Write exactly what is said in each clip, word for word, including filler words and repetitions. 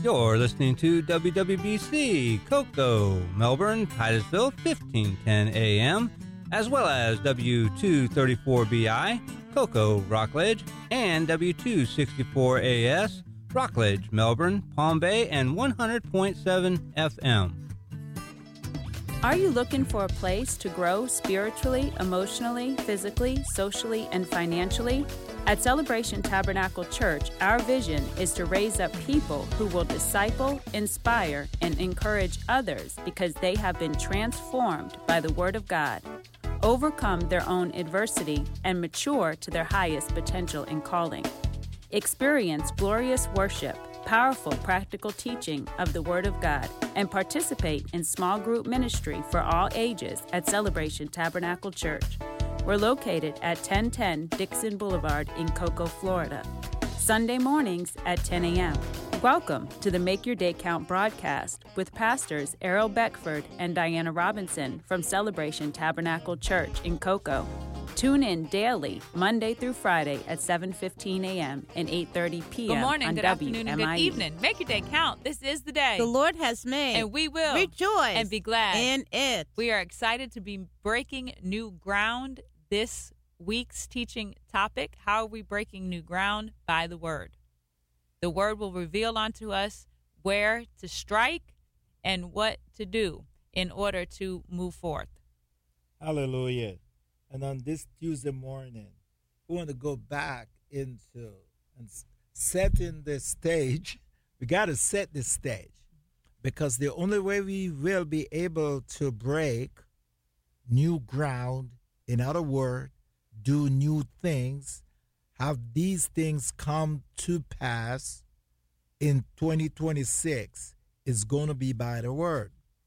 You're listening to W W B C, Cocoa, Melbourne, Titusville, fifteen ten A M, as well as W two thirty-four B I, Cocoa, Rockledge, and W two sixty-four A S, Rockledge, Melbourne, Palm Bay, and one hundred point seven F M. Are you looking for a place to grow spiritually, emotionally, physically, socially, and financially? At Celebration Tabernacle Church, our vision is to raise up people who will disciple, inspire, and encourage others because they have been transformed by the Word of God, overcome their own adversity, and mature to their highest potential and calling. Experience glorious worship, powerful practical teaching of the Word of God, and participate in small group ministry for all ages at Celebration Tabernacle Church. We're located at ten ten Dixon Boulevard in Cocoa, Florida. Sunday mornings at ten A M Welcome to the Make Your Day Count broadcast with Pastors Errol Beckford and Diana Robinson from Celebration Tabernacle Church in Cocoa. Tune in daily, Monday through Friday at seven fifteen A M and eight thirty P M Good morning, on good W M I E. afternoon, and good evening. Make your day count. This is the day the Lord has made, and we will rejoice and be glad in it. We are excited to be breaking new ground. This week's teaching topic: how are we breaking new ground? By the Word. The Word will reveal unto us where to strike and what to do in order to move forth. Hallelujah. And on this Tuesday morning, we want to go back into and setting the stage. We got to set the stage because the only way we will be able to break new ground, in other words, do new things, have these things come to pass in twenty twenty-six, is going to be by the Word.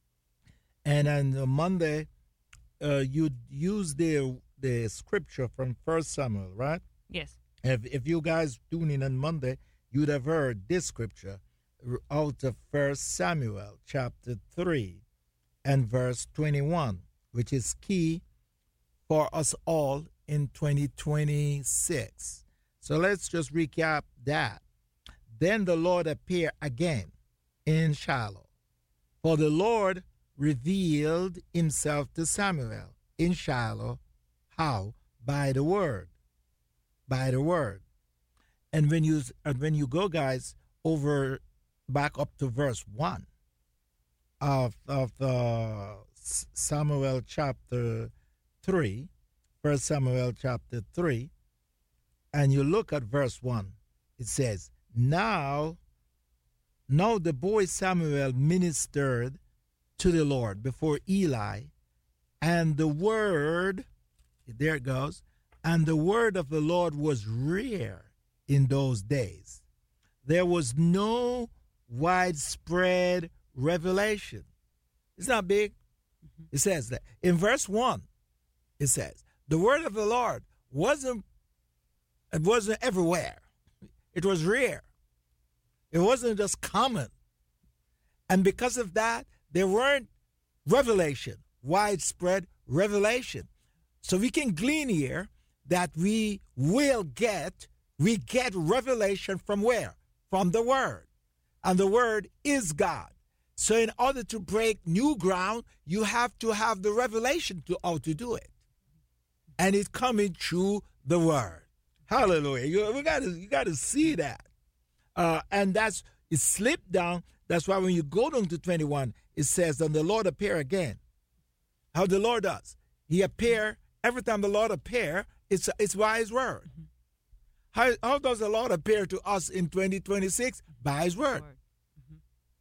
And on Monday, Uh, you use the the scripture from First Samuel, right? Yes. If if you guys tune in on Monday, you'd have heard this scripture out of First Samuel chapter three and verse twenty-one, which is key for us all in twenty twenty-six. So let's just recap that. Then the Lord appeared again in Shiloh, for the Lord revealed himself to Samuel in Shiloh. How? By the Word. By the Word. And when you and when you go, guys, over back up to verse one of of uh, Samuel chapter three, First Samuel chapter three, and you look at verse one, it says, Now, now the boy Samuel ministered to the Lord before Eli, and the word, there it goes, and the word of the Lord was rare in those days. There was no widespread revelation. It's not big. Mm-hmm. It says that. In verse one, it says, the word of the Lord wasn't, it wasn't everywhere. It was rare. It wasn't just common. And because of that, there weren't revelation, widespread revelation. So we can glean here that we will get, we get revelation from where? From the Word. And the Word is God. So in order to break new ground, you have to have the revelation to how to do it. And it's coming through the Word. Hallelujah. You, we gotta, you got to see that. Uh, and that's, it slipped down. That's why when you go down to twenty-one, it says, then the Lord appear again. How the Lord does. He appear, every time the Lord appear, it's, it's by His Word. Mm-hmm. How, how does the Lord appear to us in twenty twenty-six? By His Word. Mm-hmm.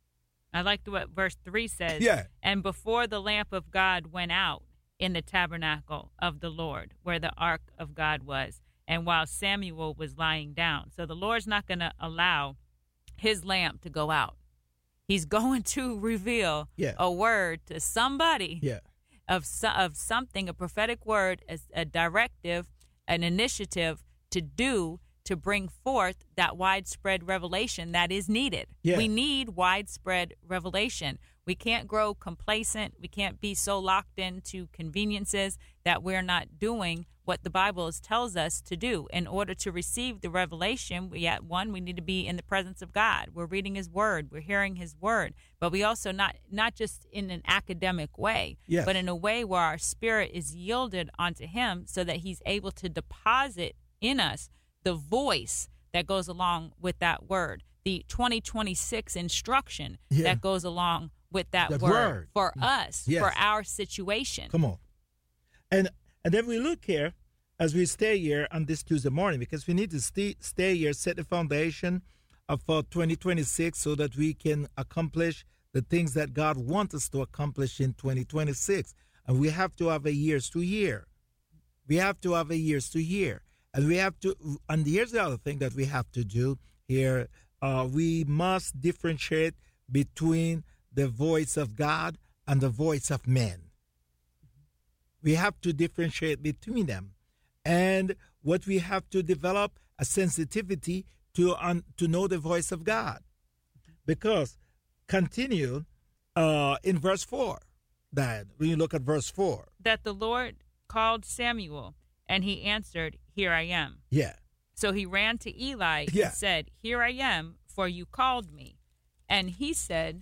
I like what verse three says. Yeah. And before the lamp of God went out in the tabernacle of the Lord, where the ark of God was, and while Samuel was lying down. So the Lord's not going to allow His lamp to go out. He's going to reveal yeah. a word to somebody yeah. of so, of something, a prophetic word, a, a directive, an initiative to do, to bring forth that widespread revelation that is needed. Yeah. We need widespread revelation. We can't grow complacent. We can't be so locked into conveniences that we're not doing what the Bible tells us to do. In order to receive the revelation, we at one, we need to be in the presence of God. We're reading his word. We're hearing his word. But we also not not just in an academic way, Yes. but in a way where our spirit is yielded unto him so that he's able to deposit in us the voice that goes along with that word, the twenty twenty-six instruction Yeah. that goes along with that That word, word. for us, Yes. for our situation. Come on. And and then we look here as we stay here on this Tuesday morning, because we need to stay, stay here, set the foundation uh, for twenty twenty-six so that we can accomplish the things that God wants us to accomplish in twenty twenty-six. And we have to have a years to year. We have to have a years to year. And we have to, and here's the other thing that we have to do here. Uh, we must differentiate between the voice of God and the voice of men. We have to differentiate between them. And what we have to develop a sensitivity to um, to know the voice of God. Because continue uh, in verse four, Diane, when you look at verse four. That the Lord called Samuel, and he answered, "Here I am." Yeah. So he ran to Eli Yeah. and said, "Here I am, for you called me." And he said,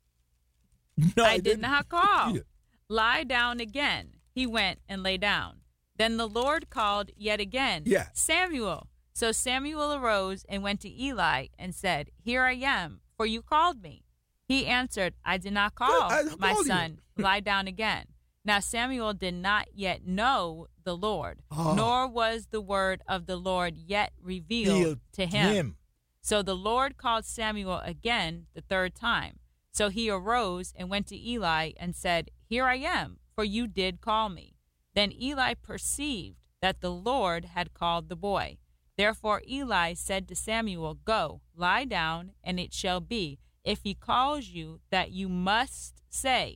No, I did didn't. not call. Yeah. Lie down again. He went and lay down. Then the Lord called yet again, Yeah. Samuel. So Samuel arose and went to Eli and said, "Here I am, for you called me." He answered, "I did not call, I- I my called you." son. Lie down again. Now Samuel did not yet know the Lord, Oh. nor was the word of the Lord yet revealed Healed to him. him. So the Lord called Samuel again the third time. So he arose and went to Eli and said, "Here I am, for you did call me." Then Eli perceived that the Lord had called the boy. Therefore Eli said to Samuel, "Go, lie down, and it shall be, if he calls you, that you must say,"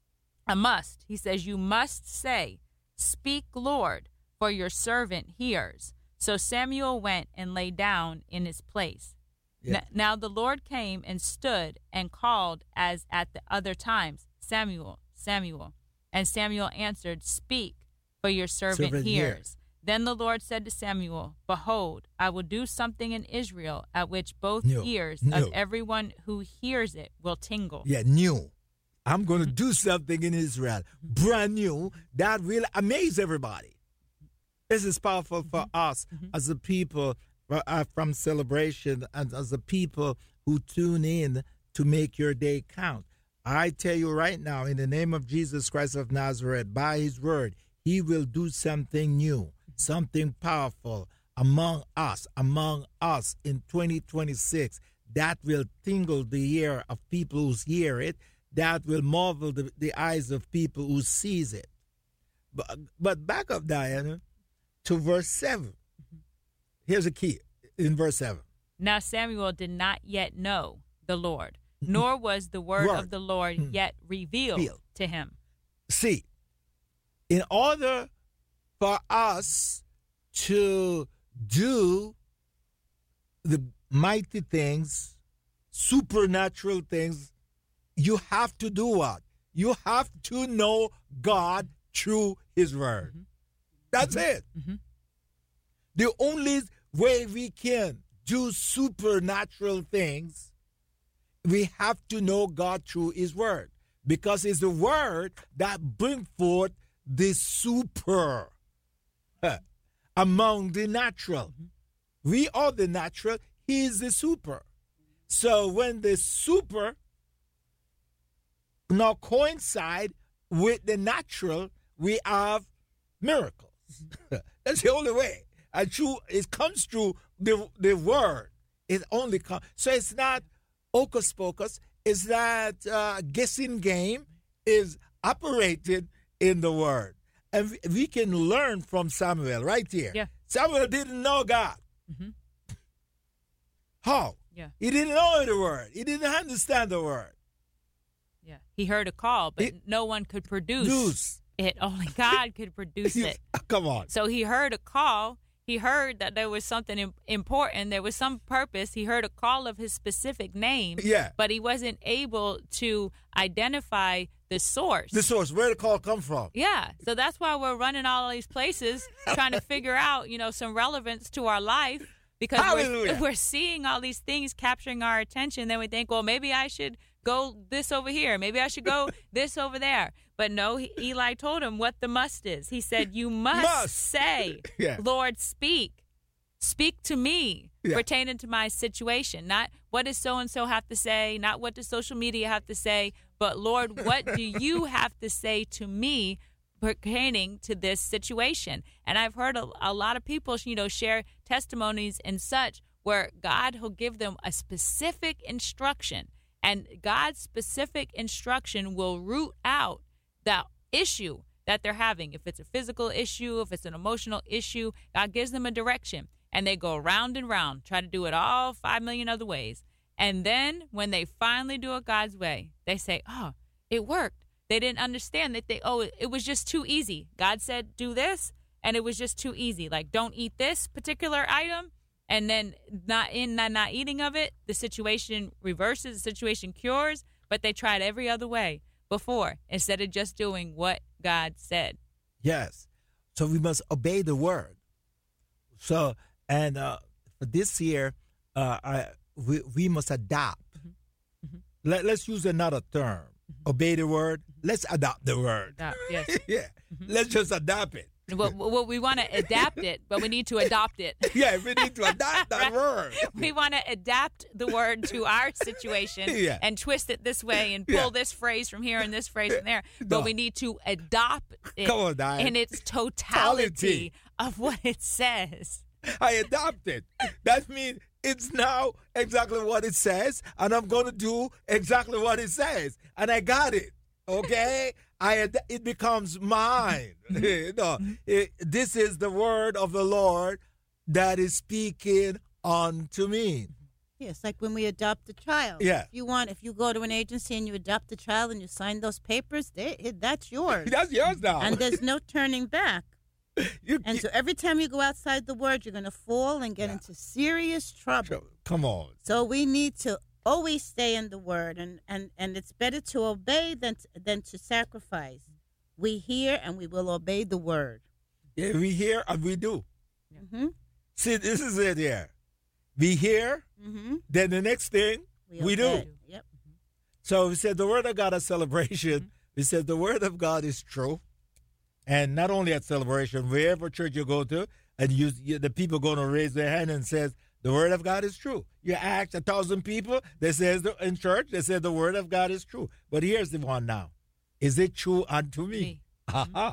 a must, he says, "you must say, 'Speak, Lord, for your servant hears.'" So Samuel went and lay down in his place. Yeah. N- Now the Lord came and stood and called as at the other times, "Samuel, Samuel." And Samuel answered, "Speak, for your servant, Servant hears." hears. Then the Lord said to Samuel, "Behold, I will do something in Israel at which both No, ears no. of everyone who hears it will tingle." Yeah, new. I'm going to do something in Israel, brand new, that will amaze everybody. This is powerful for us as a people uh, from Celebration and as a people who tune in to make your day count. I tell you right now, in the name of Jesus Christ of Nazareth, by his word, he will do something new, something powerful among us, among us in twenty twenty-six that will tingle the ear of people who hear it, that will marvel the, the eyes of people who sees it. But, but back up, Diana, to verse seven. Here's a key in verse seven. Now Samuel did not yet know the Lord, nor was the word, Word. of the Lord Hmm. yet revealed Revealed. to him. See, in order for us to do the mighty things, supernatural things, you have to do what? You have to know God through his word. Mhm. That's it. Mhm. The only way we can do supernatural things, we have to know God through his word. Because it's the word that brings forth the super uh, among the natural. We are the natural, he is the super. So when the super now coincide with the natural, we have miracles. That's the only way. And through, it comes through the, the word. It only comes. So it's not hocus pocus. It's not uh, guessing game. Is operated in the word. And we, we can learn from Samuel right here. Yeah. Samuel didn't know God. Mhm. How? Yeah. He didn't know the word. He didn't understand the word. Yeah. He heard a call, but It- no one could produce News. it. Only God could produce it. Come on. So he heard a call. he heard that there was something im- important. There was some purpose. He heard a call of his specific name. Yeah. But he wasn't able to identify the source. The source, where the call come from. Yeah. So that's why we're running all of these places, trying to figure out, you know, some relevance to our life, because we're, we're seeing all these things capturing our attention. Then we think, well, maybe I should go this over here. Maybe I should go this over there. But no, he, Eli told him what the must is. He said, you must, must. say, yeah. Lord, speak. Speak to me yeah. pertaining to my situation. Not what does so-and-so have to say, not what does social media have to say, but Lord, what do you have to say to me pertaining to this situation? And I've heard a, a lot of people, you know, share testimonies and such where God will give them a specific instruction, and God's specific instruction will root out the issue that they're having. If it's a physical issue, if it's an emotional issue, God gives them a direction, and they go round and round, try to do it all five million other ways. And then when they finally do it God's way, they say, oh, it worked. They didn't understand that they, oh, it was just too easy. God said, do this, and it was just too easy. Like, don't eat this particular item, and then not in not, not eating of it, the situation reverses, the situation cures, but they tried every other way before instead of just doing what God said. Yes. So we must obey the word. So, and uh, for this year, uh, I, we, we must adopt. Mm-hmm. Mm-hmm. Let, let's use another term. Mm-hmm. Obey the word. Let's adopt the word. Adopt, yes. yeah. Mm-hmm. Let's just adopt it. Well, well, we want to adapt it, but we need to adopt it. Yeah, we need to adopt that right? word. We want to adapt the word to our situation yeah. and twist it this way and pull yeah. this phrase from here and this phrase from there. But no. we need to adopt it Come on, Diane. in its totality of what it says. I adopt it. That means it's now exactly what it says, and I'm going to do exactly what it says. And I got it. Okay? I it becomes mine. no, it, this is the word of the Lord that is speaking unto me. Yes, like when we adopt a child. Yeah. If you want, if you go to an agency and you adopt a child and you sign those papers, they, it, that's yours. That's yours now. And there's no turning back. You, and you, so every time you go outside the word, you're going to fall and get yeah. into serious trouble. Come on. So we need to always stay in the word, and, and, and it's better to obey than to, than to sacrifice. We hear and we will obey the word. Yeah, we hear and we do. Mm-hmm. See, this is it here. We hear, mm-hmm. then the next thing we, we do. Yep. So we said the word of God at celebration. Mm-hmm. We said the word of God is true. And not only at celebration, wherever church you go to, and you, you the people going to raise their hand and says, the word of God is true. You ask a thousand people, they says the, in church, they say the word of God is true. But here's the one now. Is it true unto me? me. Aha.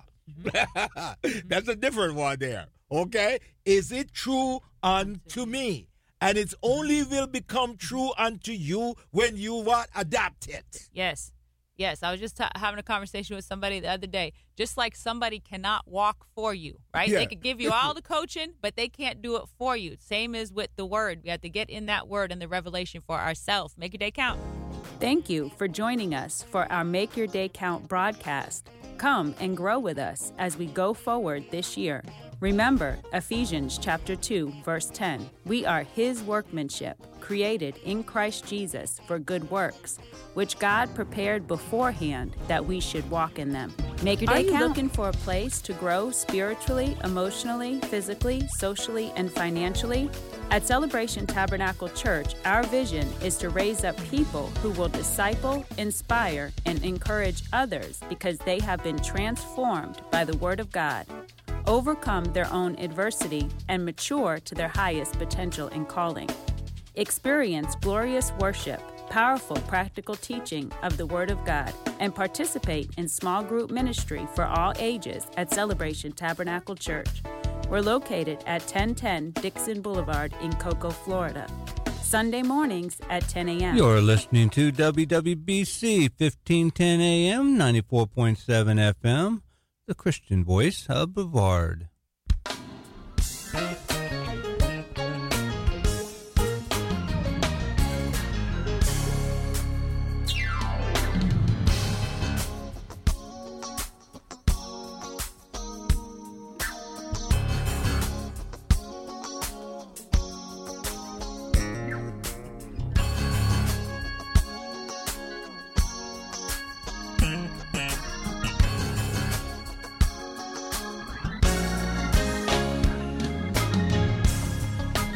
Mm-hmm. That's a different one there. Okay? Is it true unto me? And it only will become true unto you when you what? Adapt it. Yes. Yes, I was just t- having a conversation with somebody the other day. Just like somebody cannot walk for you, right? Yeah. They could give you all the coaching, but they can't do it for you. Same as with the word. We have to get in that word and the revelation for ourselves. Make your day count. Thank you for joining us for our Make Your Day Count broadcast. Come and grow with us as we go forward this year. Remember Ephesians chapter two, verse ten. We are His workmanship, created in Christ Jesus for good works, which God prepared beforehand that we should walk in them. Make your day count. Are you looking for a place to grow spiritually, emotionally, physically, socially, and financially? At Celebration Tabernacle Church, our vision is to raise up people who will disciple, inspire, and encourage others because they have been transformed by the Word of God, overcome their own adversity, and mature to their highest potential and calling. Experience glorious worship, powerful practical teaching of the Word of God, and participate in small group ministry for all ages at Celebration Tabernacle Church. We're located at ten ten Dixon Boulevard in Cocoa, Florida. Sunday mornings at ten a.m. You're listening to W W B C fifteen ten A M, ninety-four point seven F M, the Christian voice of Brevard.